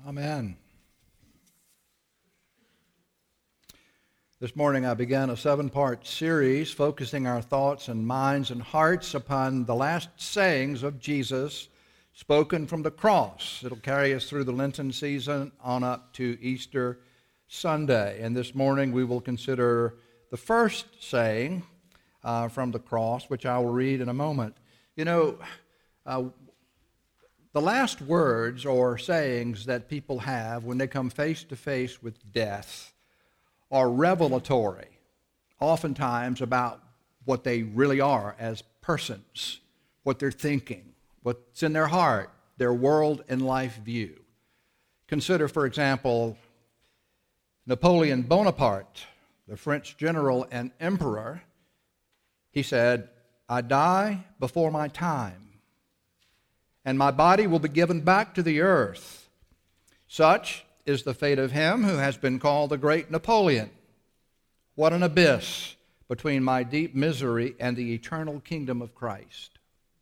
Amen. This morning I began a 7-part series focusing our thoughts and minds and hearts upon the last sayings of Jesus spoken from the cross. It'll carry us through the Lenten season on up to Easter Sunday. And this morning we will consider the first saying from the cross, which I will read in a moment. The last words or sayings that people have when they come face to face with death are revelatory, oftentimes about what they really are as persons, what they're thinking, what's in their heart, their world and life view. Consider, for example, Napoleon Bonaparte, the French general and emperor. He said, "I die before my time, and my body will be given back to the earth. Such is the fate of him who has been called the great Napoleon. What an abyss between my deep misery and the eternal kingdom of Christ."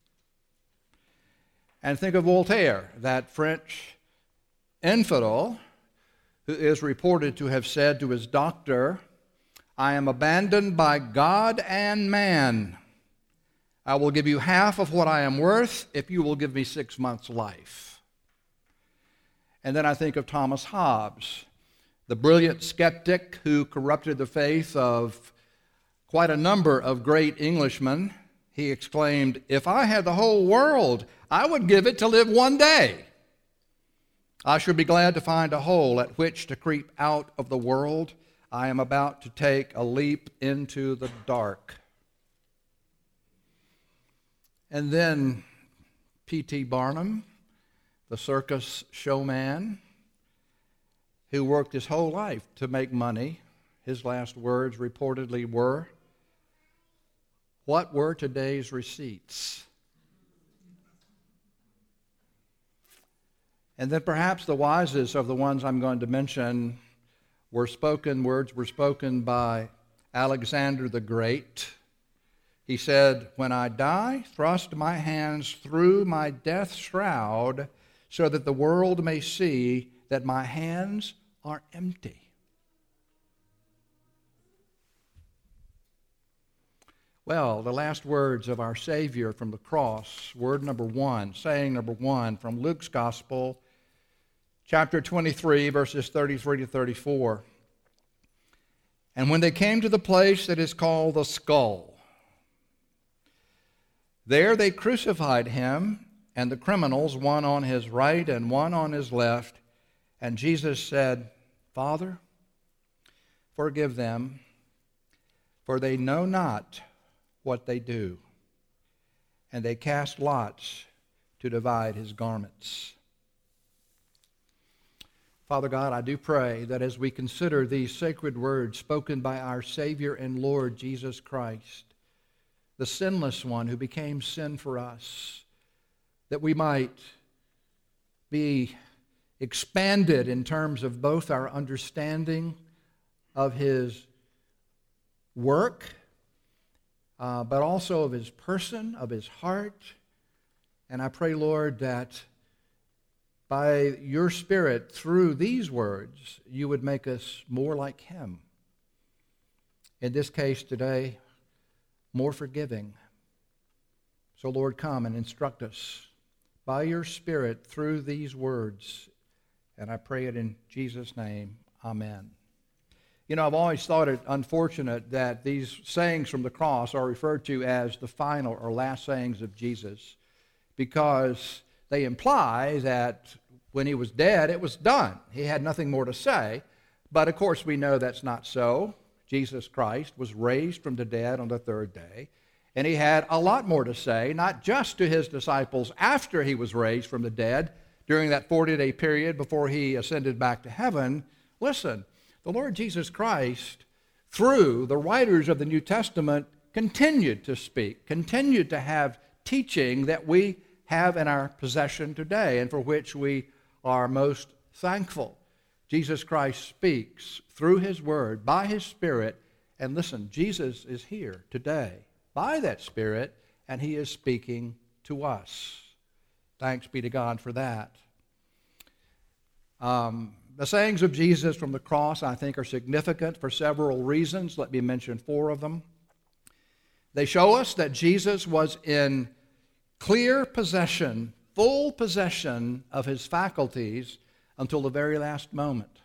And think of Voltaire, that French infidel who is reported to have said to his doctor, "I am abandoned by God and man. I will give you half of what I am worth if you will give me 6 months' life." And then I think of Thomas Hobbes, the brilliant skeptic who corrupted the faith of quite a number of great Englishmen. He exclaimed, "If I had the whole world, I would give it to live one day. I should be glad to find a hole at which to creep out of the world. I am about to take a leap into the dark." And then P.T. Barnum, the circus showman who worked his whole life to make money, his last words reportedly were, "What were today's receipts?" And then perhaps the wisest of the ones I'm going to mention words were spoken by Alexander the Great. He said, "When I die, thrust my hands through my death shroud so that the world may see that my hands are empty." Well, the last words of our Savior from the cross, saying number one from Luke's Gospel, chapter 23, verses 33 to 34. "And when they came to the place that is called the Skull, there they crucified him and the criminals, one on his right and one on his left. And Jesus said, 'Father, forgive them, for they know not what they do.' And they cast lots to divide his garments." Father God, I do pray that as we consider these sacred words spoken by our Savior and Lord Jesus Christ, the sinless one who became sin for us, that we might be expanded in terms of both our understanding of his work, but also of his person, of his heart. And I pray, Lord, that by your Spirit, through these words, you would make us more like him. In this case today, more forgiving. So, Lord, come and instruct us by your Spirit through these words. And I pray it in Jesus' name. Amen. I've always thought it unfortunate that these sayings from the cross are referred to as the final or last sayings of Jesus, because they imply that when he was dead, it was done. He had nothing more to say. But, of course, we know that's not so. Jesus Christ was raised from the dead on the third day, and he had a lot more to say, not just to his disciples after he was raised from the dead during that 40-day period before he ascended back to heaven. Listen, the Lord Jesus Christ, through the writers of the New Testament, continued to speak, continued to have teaching that we have in our possession today and for which we are most thankful. Jesus Christ speaks through his word, by his Spirit, and listen, Jesus is here today by that Spirit, and he is speaking to us. Thanks be to God for that. The sayings of Jesus from the cross, I think, are significant for several reasons. Let me mention 4 of them. They show us that Jesus was in clear possession, full possession of his faculties until the very last moment.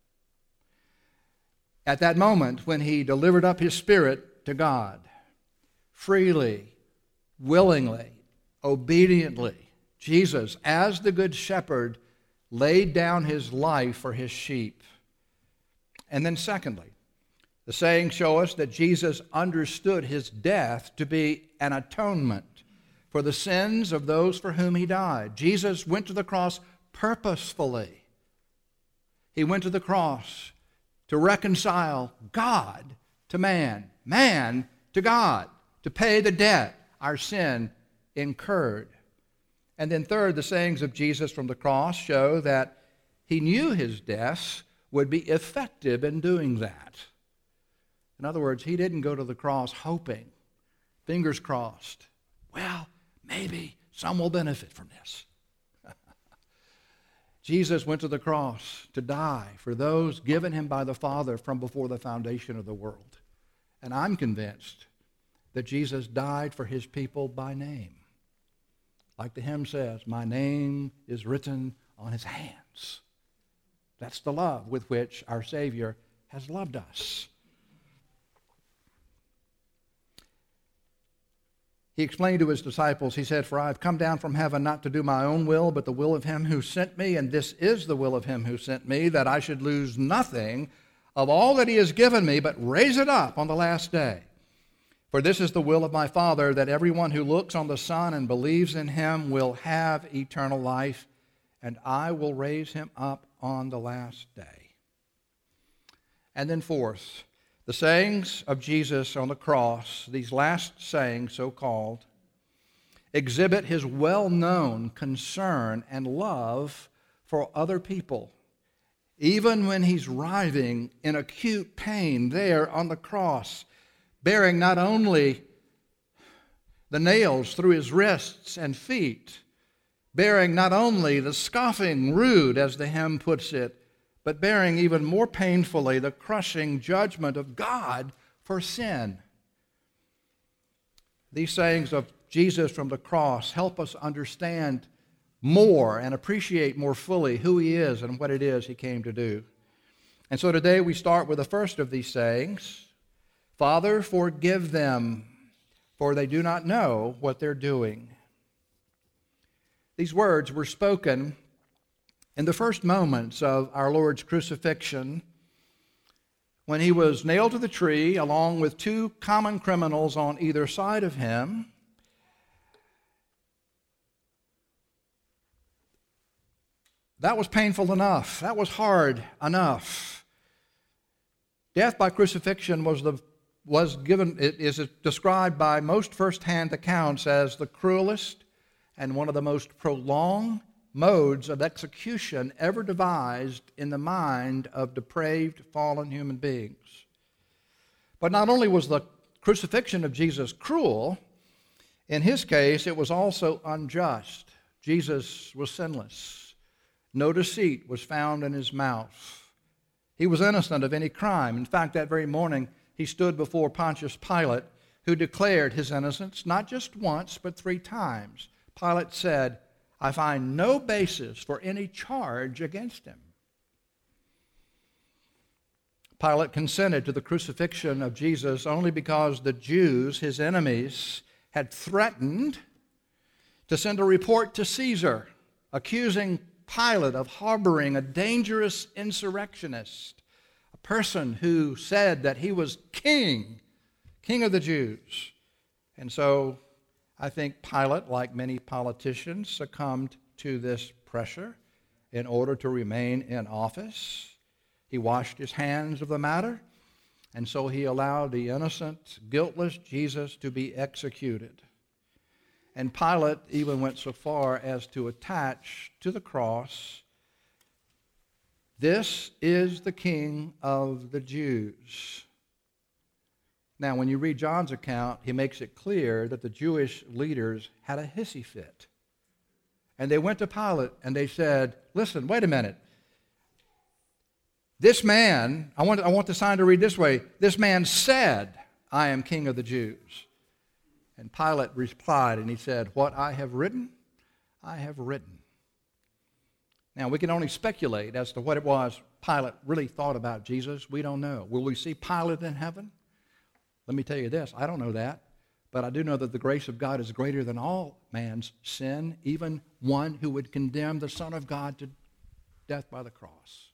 At that moment when he delivered up his spirit to God, freely, willingly, obediently, Jesus, as the Good Shepherd, laid down his life for his sheep. And then secondly, the sayings show us that Jesus understood his death to be an atonement for the sins of those for whom he died. Jesus went to the cross purposefully. He went to the cross to reconcile God to man, man to God, to pay the debt our sin incurred. And then third, the sayings of Jesus from the cross show that he knew his death would be effective in doing that. In other words, he didn't go to the cross hoping, fingers crossed, well, maybe some will benefit from this. Jesus went to the cross to die for those given him by the Father from before the foundation of the world. And I'm convinced that Jesus died for his people by name. Like the hymn says, my name is written on his hands. That's the love with which our Savior has loved us. He explained to his disciples, he said, for I have come down from heaven not to do my own will, but the will of him who sent me, and this is the will of him who sent me, that I should lose nothing of all that he has given me, but raise it up on the last day. For this is the will of my Father, that everyone who looks on the Son and believes in him will have eternal life, and I will raise him up on the last day. And then fourth, the sayings of Jesus on the cross, these last sayings, so-called, exhibit his well-known concern and love for other people, even when he's writhing in acute pain there on the cross, bearing not only the nails through his wrists and feet, bearing not only the scoffing rude, as the hymn puts it, but bearing even more painfully the crushing judgment of God for sin. These sayings of Jesus from the cross help us understand more and appreciate more fully who he is and what it is he came to do. And so today we start with the first of these sayings. Father, forgive them, for they do not know what they're doing. These words were spoken in the first moments of our Lord's crucifixion, when he was nailed to the tree along with 2 common criminals on either side of him. That was painful enough. That was hard enough. Death by crucifixion is described by most first-hand accounts as the cruelest and one of the most prolonged modes of execution ever devised in the mind of depraved, fallen human beings. But not only was the crucifixion of Jesus cruel, in his case it was also unjust. Jesus was sinless. No deceit was found in his mouth. He was innocent of any crime. In fact, that very morning he stood before Pontius Pilate, who declared his innocence not just once, but 3 times. Pilate said, I find no basis for any charge against him. Pilate consented to the crucifixion of Jesus only because the Jews, his enemies, had threatened to send a report to Caesar accusing Pilate of harboring a dangerous insurrectionist, a person who said that he was king of the Jews. And so I think Pilate, like many politicians, succumbed to this pressure in order to remain in office. He washed his hands of the matter, and so he allowed the innocent, guiltless Jesus to be executed. And Pilate even went so far as to attach to the cross, "This is the King of the Jews." Now, when you read John's account, he makes it clear that the Jewish leaders had a hissy fit. And they went to Pilate and they said, listen, wait a minute. This man, I want the sign to read this way, this man said, I am king of the Jews. And Pilate replied, and he said, what I have written, I have written. Now, we can only speculate as to what it was Pilate really thought about Jesus. We don't know. Will we see Pilate in heaven? Let me tell you this, I don't know that. But I do know that the grace of God is greater than all man's sin, even one who would condemn the Son of God to death by the cross.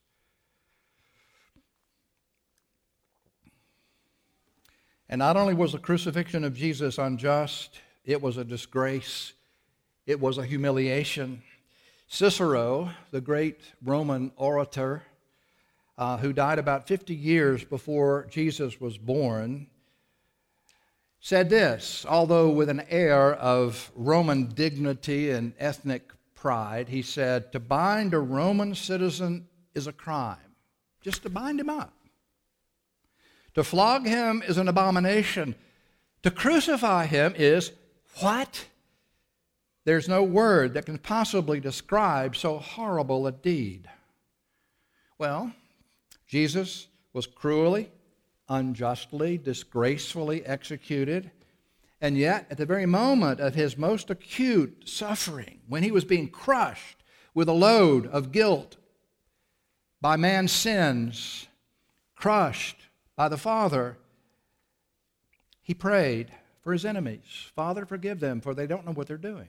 And not only was the crucifixion of Jesus unjust, it was a disgrace, it was a humiliation. Cicero, the great Roman orator, who died about 50 years before Jesus was born, said this, although with an air of Roman dignity and ethnic pride. He said, to bind a Roman citizen is a crime, just to bind him up. To flog him is an abomination. To crucify him is what? There's no word that can possibly describe so horrible a deed. Well, Jesus was cruelly, unjustly, disgracefully executed, and yet at the very moment of his most acute suffering, when he was being crushed with a load of guilt by man's sins, crushed by the Father, he prayed for his enemies. Father, forgive them, for they don't know what they're doing.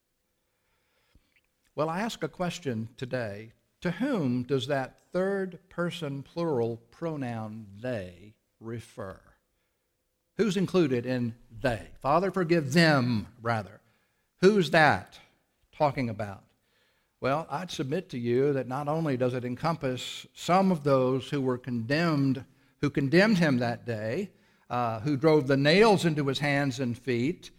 Well, I ask a question today. To whom does that third person plural pronoun they refer? Who's included in they? Father, forgive them, rather. Who's that talking about? Well, I'd submit to you that not only does it encompass some of those who were condemned, who condemned him that day, who drove the nails into his hands and feet,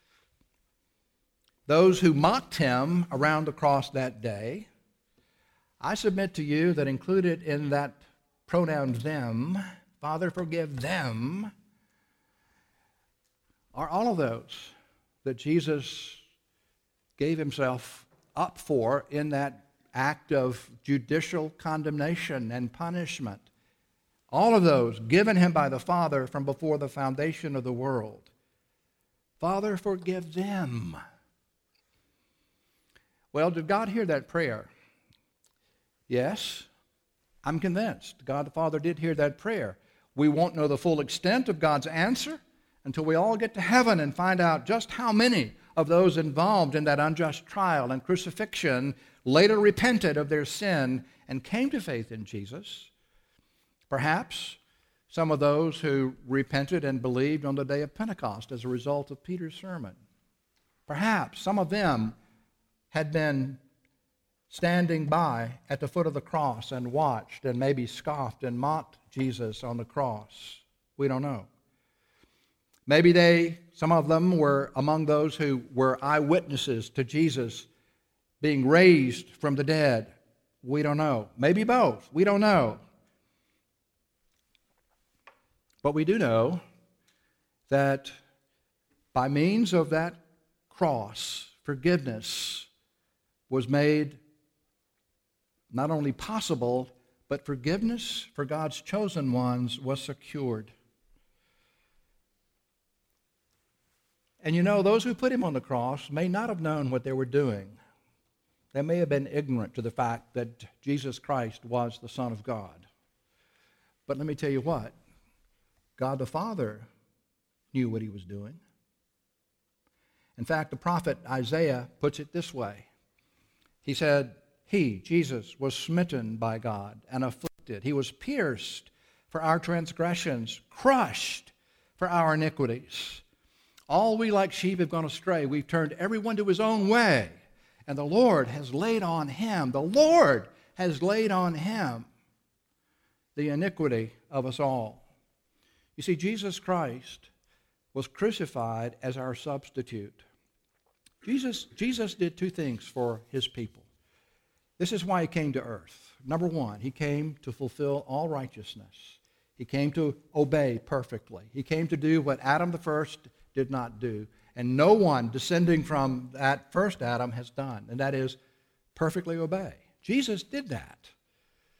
those who mocked him around the cross that day. I submit to you that included in that pronoun them, Father, forgive them, are all of those that Jesus gave himself up for in that act of judicial condemnation and punishment. All of those given him by the Father from before the foundation of the world. Father, forgive them. Well, did God hear that prayer? Yes, I'm convinced God the Father did hear that prayer. We won't know the full extent of God's answer until we all get to heaven and find out just how many of those involved in that unjust trial and crucifixion later repented of their sin and came to faith in Jesus. Perhaps some of those who repented and believed on the day of Pentecost as a result of Peter's sermon. Perhaps some of them had been standing by at the foot of the cross and watched and maybe scoffed and mocked Jesus on the cross. We don't know. Maybe some of them were among those who were eyewitnesses to Jesus being raised from the dead. We don't know. Maybe both. We don't know. But we do know that by means of that cross, forgiveness was made not only possible, but forgiveness for God's chosen ones was secured. And you know, those who put him on the cross may not have known what they were doing. They may have been ignorant to the fact that Jesus Christ was the Son of God. But let me tell you what, God the Father knew what he was doing. In fact, the prophet Isaiah puts it this way. He said, he, Jesus, was smitten by God and afflicted. He was pierced for our transgressions, crushed for our iniquities. All we like sheep have gone astray. We've turned everyone to his own way. And the Lord has laid on him, the Lord has laid on him the iniquity of us all. You see, Jesus Christ was crucified as our substitute. Jesus did two things for his people. This is why he came to earth. Number one, he came to fulfill all righteousness. He came to obey perfectly. He came to do what Adam the first did not do. And no one descending from that first Adam has done, and that is perfectly obey. Jesus did that.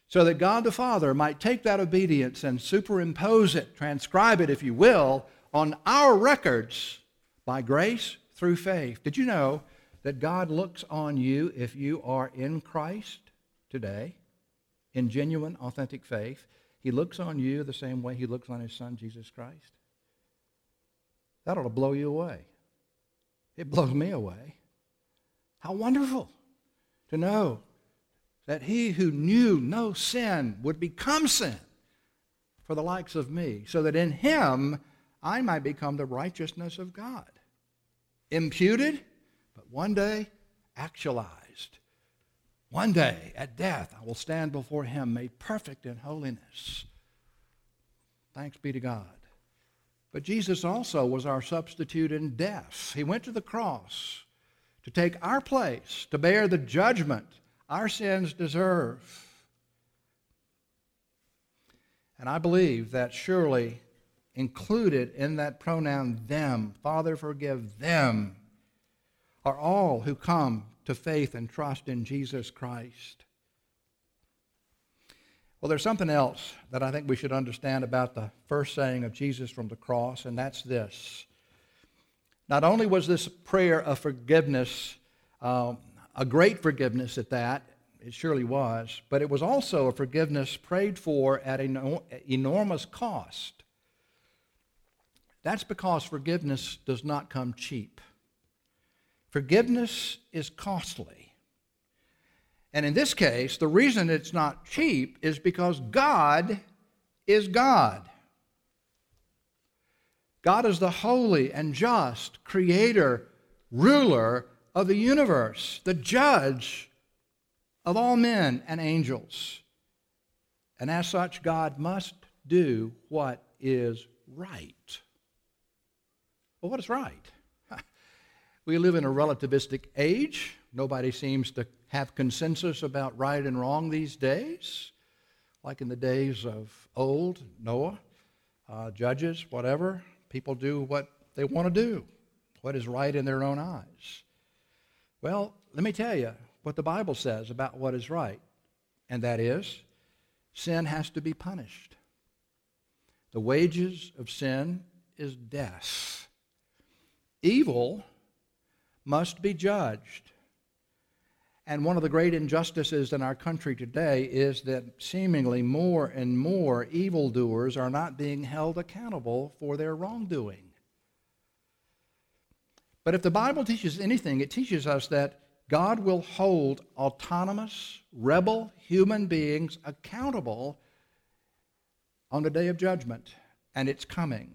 so that God the Father might take that obedience and superimpose it, transcribe it, if you will, on our records by grace through faith. Did you know that God looks on you if you are in Christ today, in genuine, authentic faith? He looks on you the same way He looks on His Son, Jesus Christ. That ought to blow you away. It blows me away. How wonderful to know that He who knew no sin would become sin for the likes of me, so that in Him I might become the righteousness of God. Imputed, but one day actualized. One day at death I will stand before Him made perfect in holiness. Thanks be to God. But Jesus also was our substitute in death. He went to the cross to take our place, to bear the judgment our sins deserve. And I believe that surely included in that pronoun them, Father, forgive them, are all who come to faith and trust in Jesus Christ. Well, there's something else that I think we should understand about the first saying of Jesus from the cross, and that's this. Not only was this prayer of forgiveness, a great forgiveness at that, it surely was, but it was also a forgiveness prayed for at an enormous cost. That's because forgiveness does not come cheap. Forgiveness is costly. And in this case, the reason it's not cheap is because God is God. God is the holy and just creator, ruler of the universe, the judge of all men and angels. And as such, God must do what is right. Well, what is right? We live in a relativistic age. Nobody seems to have consensus about right and wrong these days. Like in the days of old, Noah, judges, whatever. People do what they want to do, what is right in their own eyes. Well, let me tell you what the Bible says about what is right, and that is, sin has to be punished. The wages of sin is death. Evil must be judged. And one of the great injustices in our country today is that seemingly more and more evildoers are not being held accountable for their wrongdoing. But if the Bible teaches anything, it teaches us that God will hold autonomous, rebel human beings accountable on the day of judgment, and it's coming.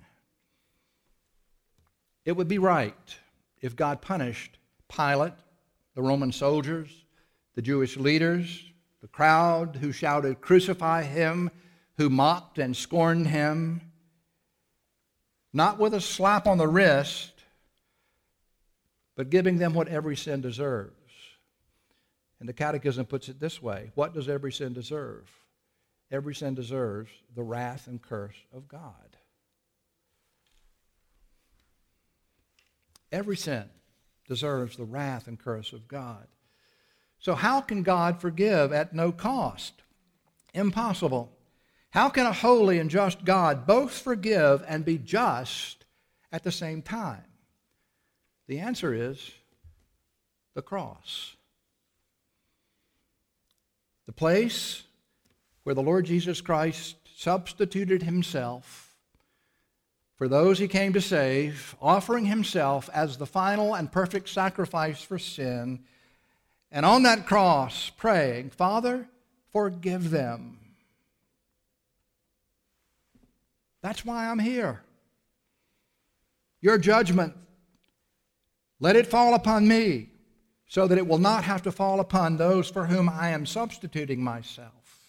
It would be right if God punished Pilate, the Roman soldiers, the Jewish leaders, the crowd who shouted, "Crucify him," who mocked and scorned him, not with a slap on the wrist, but giving them what every sin deserves. And the Catechism puts it this way: what does every sin deserve? Every sin deserves the wrath and curse of God. Every sin deserves the wrath and curse of God. So how can God forgive at no cost? Impossible. How can a holy and just God both forgive and be just at the same time? The answer is the cross. The place where the Lord Jesus Christ substituted himself for those he came to save, offering himself as the final and perfect sacrifice for sin, and on that cross praying, "Father, forgive them." That's why I'm here. Your judgment, let it fall upon me, so that it will not have to fall upon those for whom I am substituting myself.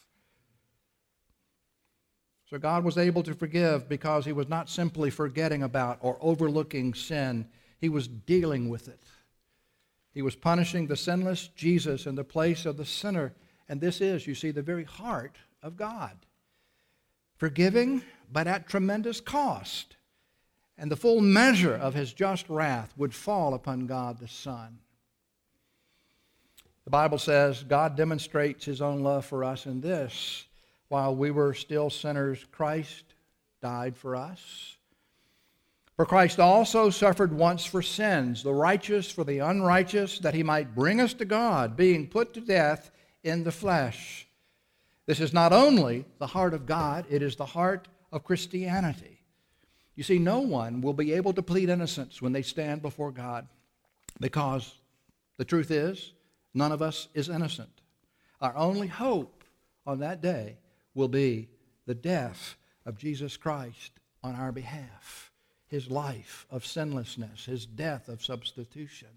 So God was able to forgive because he was not simply forgetting about or overlooking sin. He was dealing with it. He was punishing the sinless Jesus in the place of the sinner. And this is, you see, the very heart of God. Forgiving, but at tremendous cost. And the full measure of his just wrath would fall upon God the Son. The Bible says God demonstrates his own love for us in this: while we were still sinners, Christ died for us. For Christ also suffered once for sins, the righteous for the unrighteous, that he might bring us to God, being put to death in the flesh. This is not only the heart of God, it is the heart of Christianity. You see, no one will be able to plead innocence when they stand before God, because the truth is, none of us is innocent. Our only hope on that day will be the death of Jesus Christ on our behalf, his life of sinlessness, his death of substitution.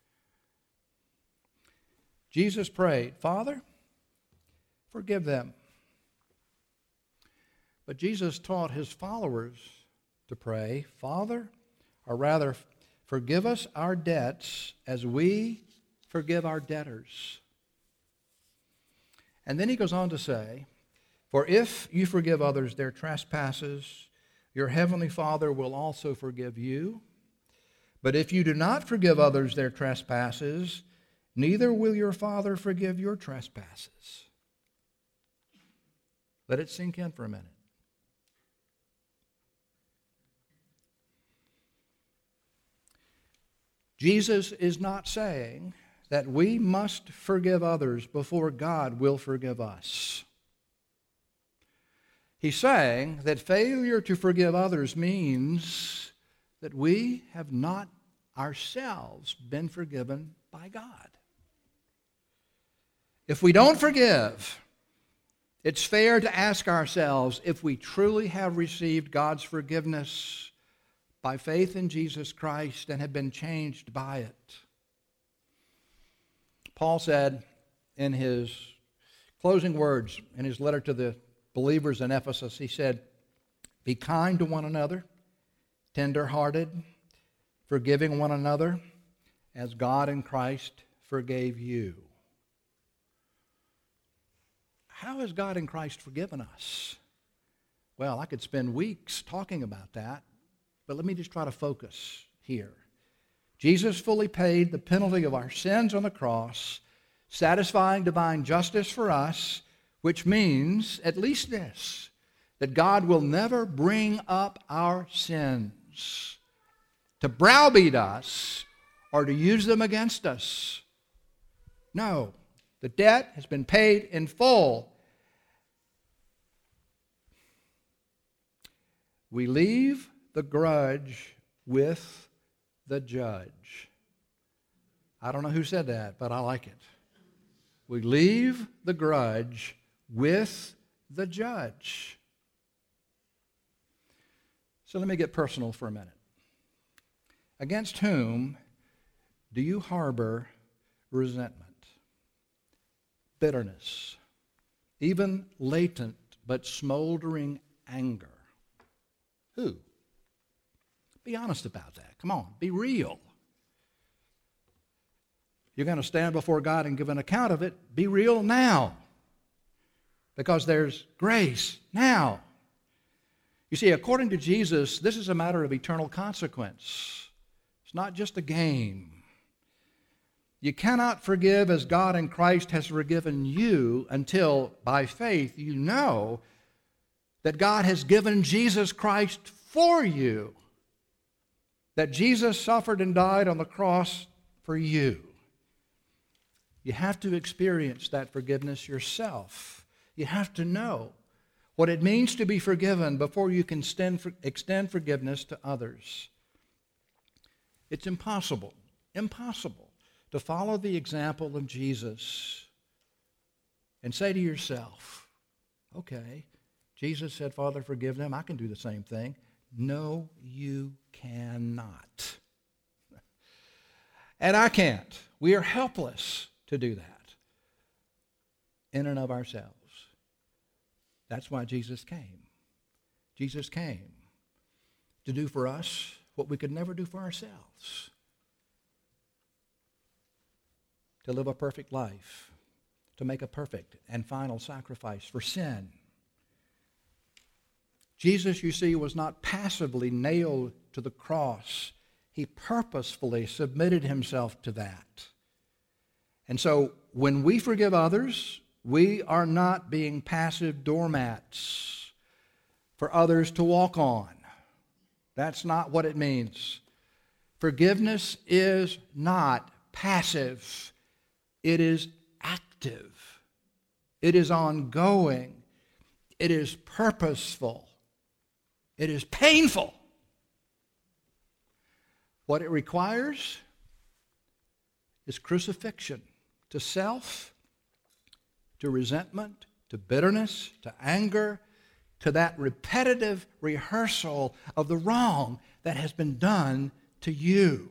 Jesus prayed, Father, forgive them. But Jesus taught his followers to pray, Father, or rather, forgive us our debts as we forgive our debtors. And then he goes on to say, for if you forgive others their trespasses, your heavenly Father will also forgive you. But if you do not forgive others their trespasses, neither will your Father forgive your trespasses. Let it sink in for a minute. Jesus is not saying that we must forgive others before God will forgive us. He's saying that failure to forgive others means that we have not ourselves been forgiven by God. If we don't forgive, it's fair to ask ourselves if we truly have received God's forgiveness by faith in Jesus Christ and have been changed by it. Paul said in his closing words in his letter to the believers in Ephesus, he said, be kind to one another, tender-hearted, forgiving one another, as God in Christ forgave you. How has God in Christ forgiven us? Well, I could spend weeks talking about that, but let me just try to focus here. Jesus fully paid the penalty of our sins on the cross, satisfying divine justice for us, which means at least this, that God will never bring up our sins to browbeat us or to use them against us. No, the debt has been paid in full. We leave the grudge with the judge. I don't know who said that, but I like it. We leave the grudge with the judge. So let me get personal for a minute. Against whom do you harbor resentment, bitterness, even latent but smoldering anger? Who? Be honest about that. Come on, be real. You're going to stand before God and give an account of it. Be real now, because there's grace now. You see, according to Jesus, this is a matter of eternal consequence. It's not just a game. You cannot forgive as God in Christ has forgiven you until, by faith, you know that God has given Jesus Christ for you, that Jesus suffered and died on the cross for you. You have to experience that forgiveness yourself. You have to know what it means to be forgiven before you can extend forgiveness to others. It's impossible to follow the example of Jesus and say to yourself, okay, Jesus said, Father, forgive them. I can do the same thing. No, you cannot. And I can't. We are helpless to do that in and of ourselves. That's why Jesus came. Jesus came to do for us what we could never do for ourselves. To live a perfect life, to make a perfect and final sacrifice for sin. Jesus, you see, was not passively nailed to the cross. He purposefully submitted himself to that. And so when we forgive others, we are not being passive doormats for others to walk on. That's not what it means. Forgiveness is not passive. It is active. It is ongoing. It is purposeful. It is painful. What it requires is crucifixion to self, to resentment, to bitterness, to anger, to that repetitive rehearsal of the wrong that has been done to you.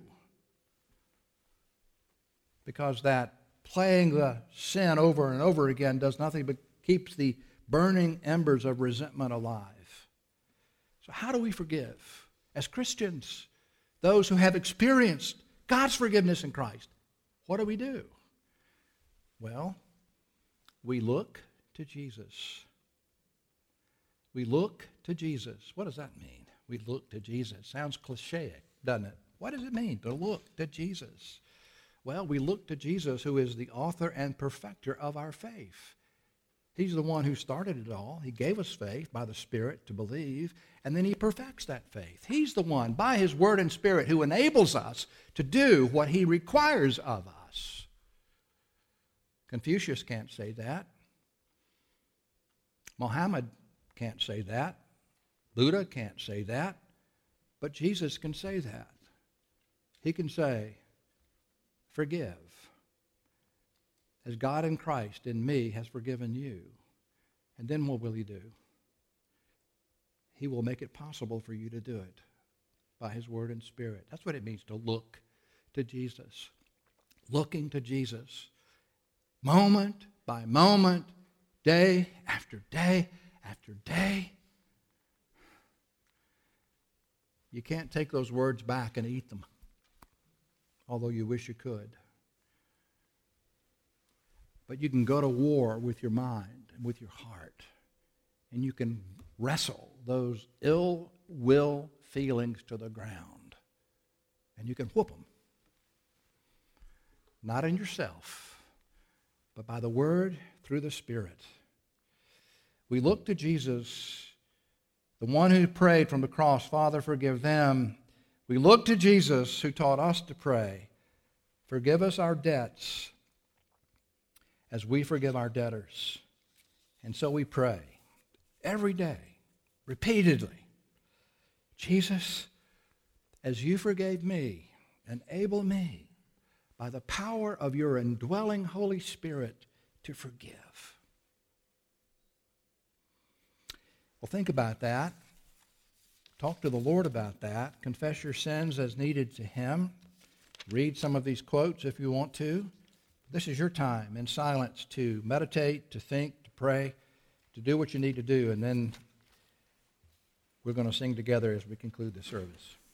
Because that playing the sin over and over again does nothing but keeps the burning embers of resentment alive. So how do we forgive? As Christians, those who have experienced God's forgiveness in Christ, what do? Well, we look to Jesus. We look to Jesus. What does that mean? We look to Jesus. Sounds cliche, doesn't it? What does it mean to look to Jesus? Well, we look to Jesus, who is the author and perfecter of our faith. He's the one who started it all. He gave us faith by the Spirit to believe, and then he perfects that faith. He's the one, by his Word and Spirit, who enables us to do what he requires of us. Confucius can't say that. Muhammad can't say that. Buddha can't say that. But Jesus can say that. He can say, forgive, as God in Christ in me has forgiven you. And then what will he do? He will make it possible for you to do it by his Word and Spirit. That's what it means to look to Jesus. Looking to Jesus. Moment by moment, day after day after day. You can't take those words back and eat them, although you wish you could. But you can go to war with your mind and with your heart, and you can wrestle those ill will feelings to the ground, and you can whoop them. Not in yourself, but by the Word through the Spirit. We look to Jesus, the one who prayed from the cross, Father, forgive them. We look to Jesus, who taught us to pray, forgive us our debts as we forgive our debtors. And so we pray every day, repeatedly, Jesus, as you forgave me, enable me by the power of your indwelling Holy Spirit to forgive. Well, think about that. Talk to the Lord about that. Confess your sins as needed to him. Read some of these quotes if you want to. This is your time in silence to meditate, to think, to pray, to do what you need to do. And then we're going to sing together as we conclude the service.